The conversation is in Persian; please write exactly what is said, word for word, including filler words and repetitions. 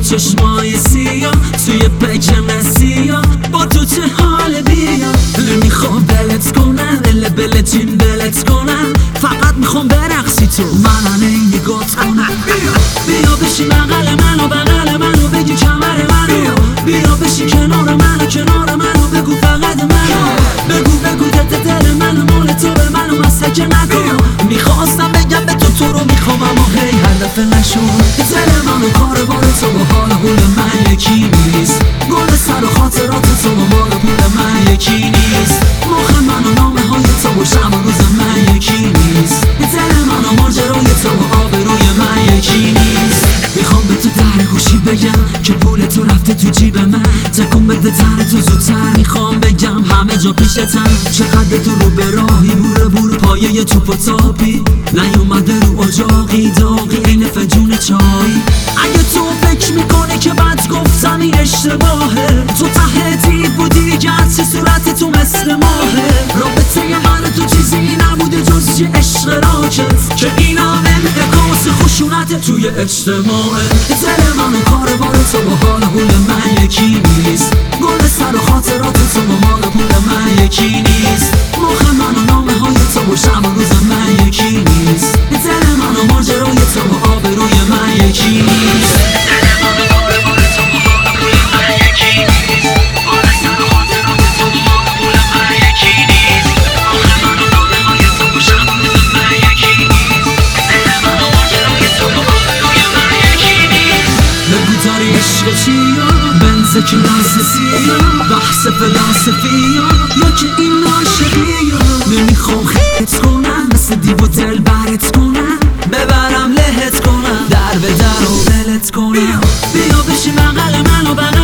چشمای سیاه توی پکم سیاه با تو چه حال بیا نمیخوام بلت کنم بله بله جیم بلت کنم فقط میخوام برقصی تو من نگات کنم بیا بیا بشی بغل منو بغل منو بگی کمر منو بیا بشی کنار منو کنار منو بگو فقط منو بگو بگو دل دل منو مال تو به منو مسکه نکن میخواستم بگم به تو تو رو میخوام اما هی هدف نشون دل منو کار بار تو با حال حول من یکی نیست گل سر و خاطرات تو با مال پول من یکی نیست مخ من و نامه های تو و شب و روز من یکی نیست دل من و ماجرای تو و آبروی من یکی نیست میخوام به تو در گوشی بگم که پول تو رفته تو جیب من تکون بده تر تو زودتر میخوام بگم همه جا پیشتم چقدر تو رو به راهی بوره بور پایه توپ و تاپی نیومده رو اجاقی داغی این فجون چایی اگه تو فکر میکنی که بد گفتم این اشتباهه تو ته دید بودی گرچه صورت تو مثل ماهه رابطه من تو چیزی نبوده جز یه عشق راکت که این همه انعکاس خشونت توی اجتماعه دل من و کار بار تو با حال حول من یکی نیست گل سر و خاطرات تو با مال پول من یکی نیست مخ من و نامه های تو و شب و روز من یکی نیست دل من و ماجرای تو و آبروی من یکی نیست عشق چیا بنز کلاسیه بحث فلاسفیه یا که این عاشقیه نمیخوام خیت کنم مثل دیو و دل برت کنم ببرم لهت کنم در به در و دلت کنم بیا بشی بغل منو بغل